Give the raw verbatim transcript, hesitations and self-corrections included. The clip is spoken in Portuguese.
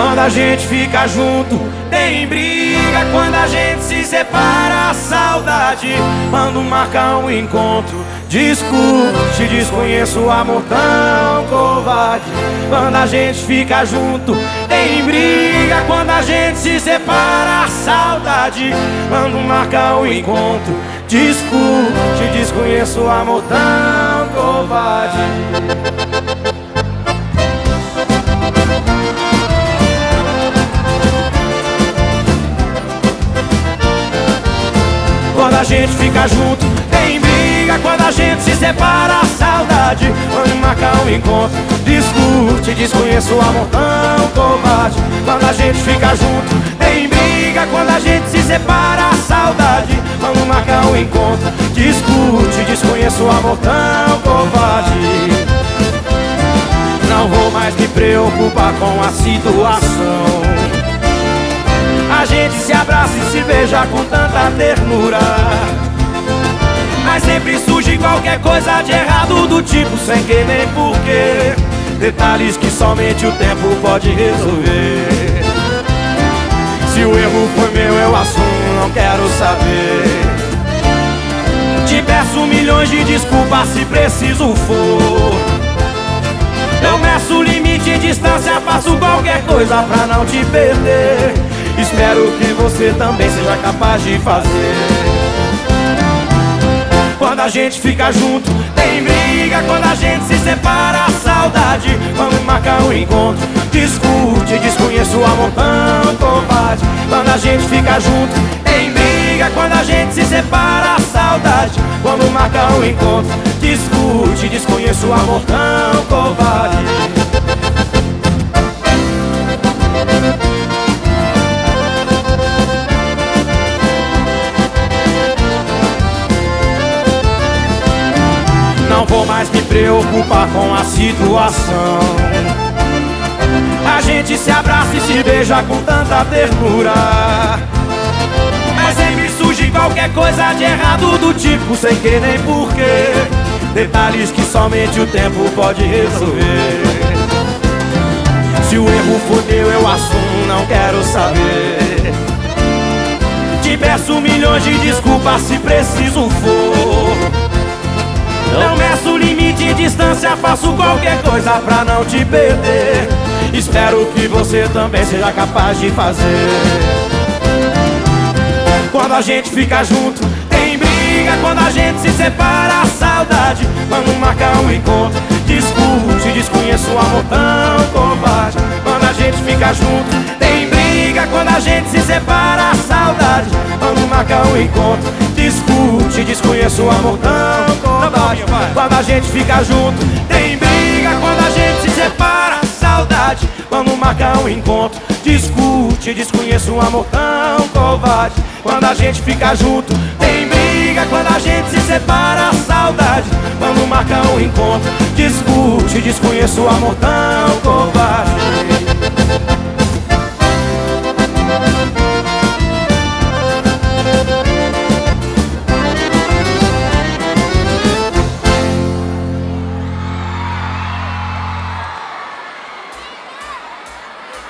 Quando a gente fica junto, tem briga. Quando a gente se separa, a saudade. Quando marca um encontro, discute, desconheço o amor tão covarde. Quando a gente fica junto, tem briga. Quando a gente se separa, a saudade. Quando marca um encontro, discute, desconheço o amor tão covarde. Quando a gente fica junto, tem briga. Quando a gente se separa, a saudade. Quando marca um encontro, discute, desconheço o amor tão covarde. Quando a gente fica junto, tem briga. Quando a gente se separa, a saudade. Quando marca um encontro, discute, desconheço o amor tão covarde. Não vou mais me preocupar com a situação. A gente se abraça e se beija com tanta ternura, mas sempre surge qualquer coisa de errado, do tipo sem que nem porquê. Detalhes que somente o tempo pode resolver. Se o erro foi meu, eu assumo, não quero saber. Te peço milhões de desculpas se preciso for. Eu meço o limite e distância, faço qualquer coisa pra não te perder. Espero que você também seja capaz de fazer. Quando a gente fica junto, tem briga. Quando a gente se separa, a saudade. Quando marca um encontro, discute, desconheço o amor tão covarde. Quando a gente fica junto, tem briga. Quando a gente se separa, a saudade. Quando marca um encontro, discute, desconheço o amor tão covarde. Não vou mais me preocupar com a situação. A gente se abraça e se beija com tanta ternura, mas sempre surge qualquer coisa de errado, do tipo sem que nem porquê. Detalhes que somente o tempo pode resolver. Se o erro for meu, eu assumo, não quero saber. Te peço milhões de desculpas se preciso for. Não meço limite e distância, faço qualquer coisa pra não te perder. Espero que você também seja capaz de fazer. Quando a gente fica junto, tem briga. Quando a gente se separa, a saudade. Quando marca um encontro, discute, desconheço o amor tão covarde. Quando a gente fica junto, tem briga. Quando a gente se separa, a saudade. Quando marca um encontro, discute, desconheço o amor tão covarde. Quando a gente fica junto, tem briga. Quando a gente se separa, saudade. Quando marca um encontro, discute, desconheço um amor tão covarde. Quando a gente fica junto, tem briga. Quando a gente se separa, saudade. Quando marca um encontro, discute, desconheço o amor tão covarde.